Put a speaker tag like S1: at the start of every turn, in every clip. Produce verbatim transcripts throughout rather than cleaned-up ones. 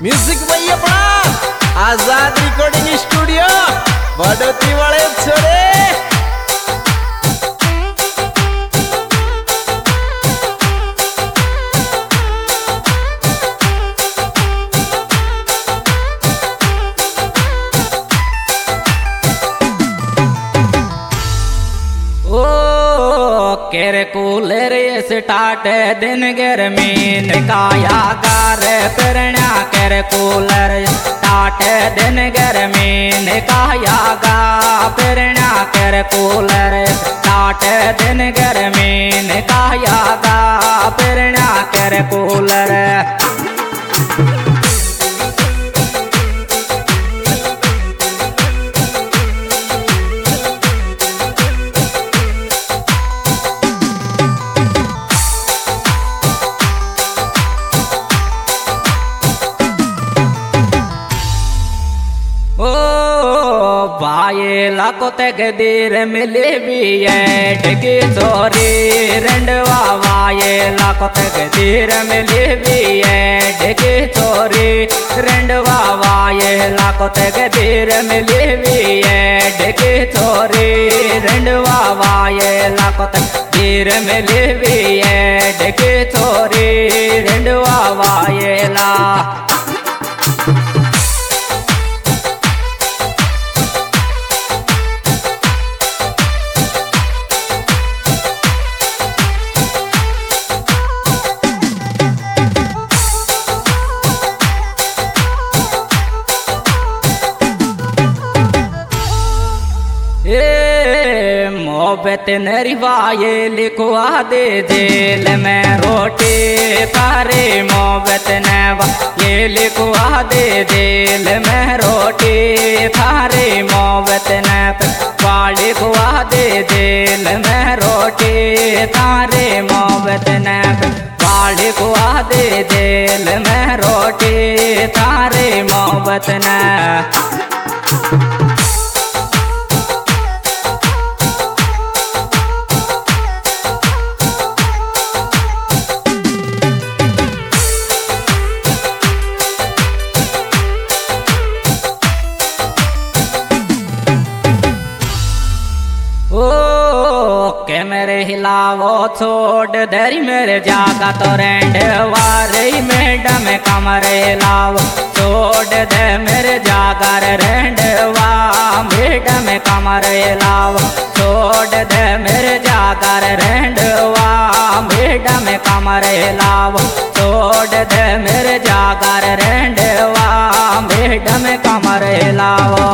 S1: Music भाई अपना आजाद recording studio बड़ोती वाले छोरे।
S2: केरे कूलर स्टार्ट दिन गर्मी निकाया गार पिरण्या केरे कूलर स्टार्ट दिन गर्मी निकाया गा पिरण्या केरे कूलर स्टार्ट दिन गर्मी निकाया गा पिरण्या केरे कूलर। वाये लाको तक देर मिले भी है डगी चोरी रंडवा वाये लाको तक देर मिले भी है डगी चोरी रंडवा वाये लाको तक देर मिले भी है डगी चोरी रंडवा वाये लाको तक देर मिले भी है डगी चोरी रंडवा वाये ला। मोहब्बत नरिवाये लिखवा दे जेल में रोटी तारे मोहब्बत नवा ये लिखवा दे जेल में रोटी थारे मोहब्बत नवा लिखवा दे जेल में रोटी थारे मोहब्बत नवा लिखवा दे जेल में रोटी थारे मोहब्बत न। के मेरे हिलावो छोड़ दरी मेरे जागा तो रेंड वारे मैडम कमरे लाओ छोड़ दे मेरे जागा रेंड वा मैडम कमरे लाओ छोड़ दे मेरे जागा रेंड वा मैडम कमरे लाओ छोड़ दे मेरे जागा रेंड वा मैडम कमरे लाओ।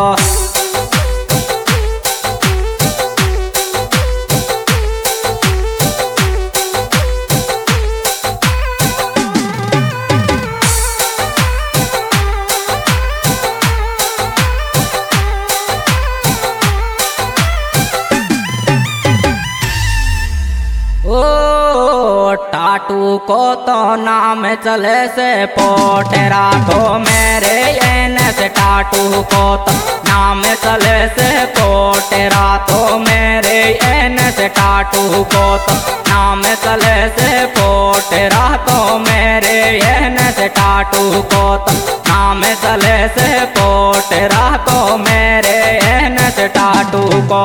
S2: टाटू को तो नाम चले से पोटेरा तो मेरे एन से टाटू को तो नाम चले से पोटेरा तो मेरे एन से टाटू को तो नाम चले से पोटेरा तो मेरे एन से टाटू को तो नाम चले से पोटेरा तो मेरे एन से टाटू को।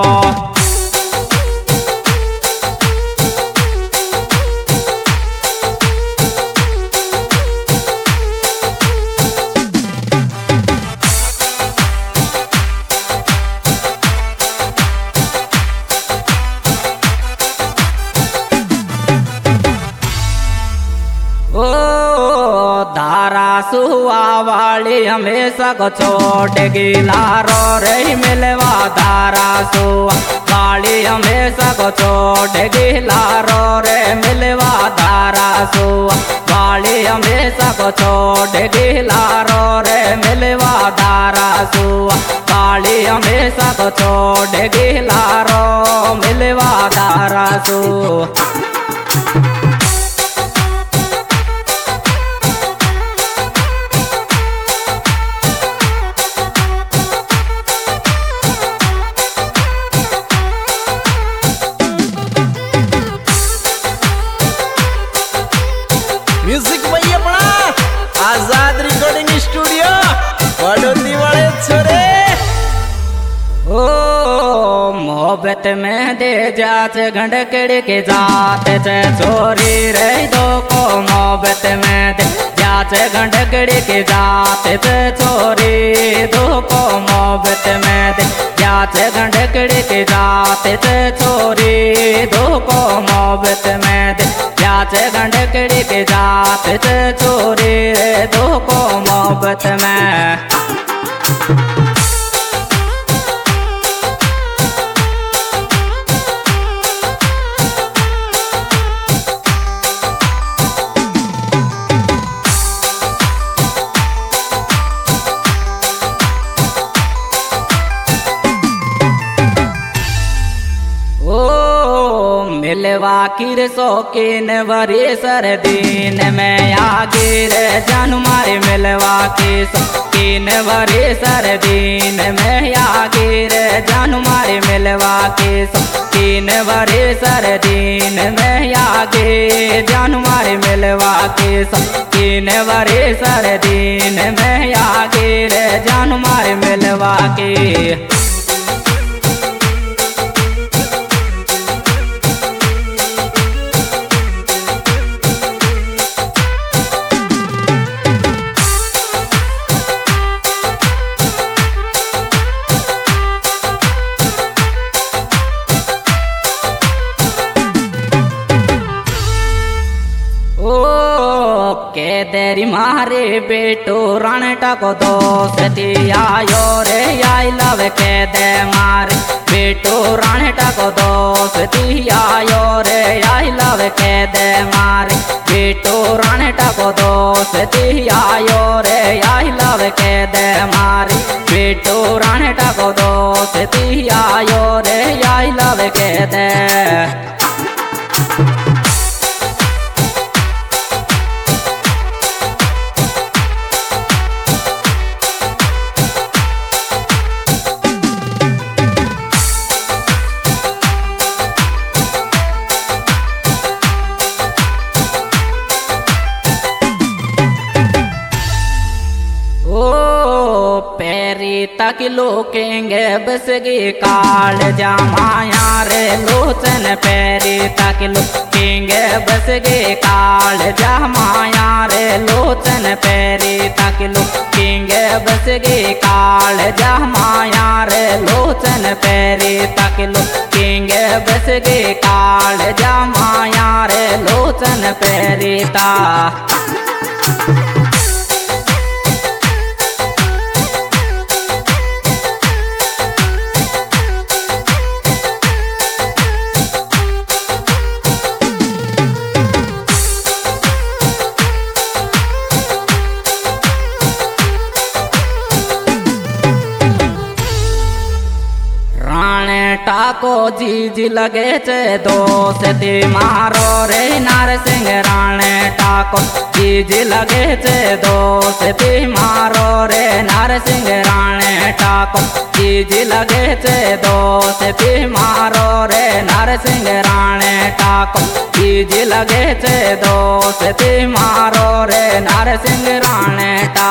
S2: धारा सुआ वाली हमेशा को छोड़ गिला रो रही मिलवा धारा सुआ वाली हमेशा को छोड़ गिला रो रे मिलवा धारा सुआ वाली हमेशा को छोड़ गिला रो रे मिलवा धारा सुआ वाली हमेशा को छोड़ गिला रो मिलवा धारा सुआ।
S1: म्यूजिक भाई अपना आजाद रिकॉर्डिंग स्टूडियो।
S2: मोहब्बत में दे जाच गंडकड़ी के जाते चे छोरी रे दो को मोहब्बत में दे जाच गंडकड़ी के जाते चे छोरी दो को मोहब्बत में दे जाच गंडकड़ी के जाते चे छोरी दो को मोहब्बत में दे जाच गंडकड़ी के जाते चे छोरी दो को मोहब्बत में। मिलवा किर शौकीन वरी सरदीन में आगे रे जानू मारे मिलवा के शौकीन वरी सरदीन में आगे रे जानू मारे मिलवा के शौकीन वरी सरदीन में आगे जानू मारे मिलवा के शौकीन वरी सरदीन में आगे रे जानू मारे मिलवा के। के तेरी मारे बेटो रणटा को दोस्ती आयो रे आई लव के दे मारे बेटो रणटा को दोस्ती आयो रे आई लव के दे मारे बेटो रणटा को दोस्ती आयो रे आई लव के दे मारे बेटो रणटा को दोस्ती आयो रे आई लव के दे। तक लोकेंगे बसगी काल जमाया रे लोचन पैरी तक लोकेंगे बसगी काल जमाया रे लोचन पैरी तक लोकेंगे बसगी काल जमाया रे लोचन पैरी तक लोकेंगे बसगी काल जमाया रे लोचन पैरी ता। टाको जीज लगे चे दोस्ती मारो रे नारसिंह राणे टाको जीज लगे चे दोस्ती मारो रे नारसिंह राणे टाको जीज लगे चे दोस्ती मारो रे नारसिंह राणे टाको जीज लगे चे दोस्ती मारो रे नारसिंह राणे टा।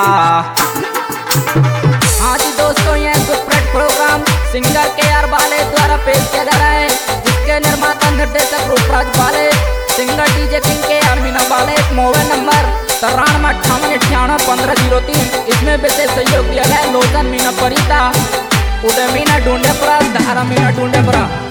S2: हाँ जी दोस्तों, ये superhit programme singer K R Bale द्वारा पेश किया जा रहा है, जिसके निर्माता निर्देशक Roopraj Bale, singer DJ king K R Meena Bale. Mobile number तिरानवे अट्ठावन अट्ठानवे पंद्रह जीरो तीन। इसमें विशेष सहयोग दिया है लोचन मीना परिता, उदय मीना ढूंढेपुरा, धारा मीना ढूंढेपुरा।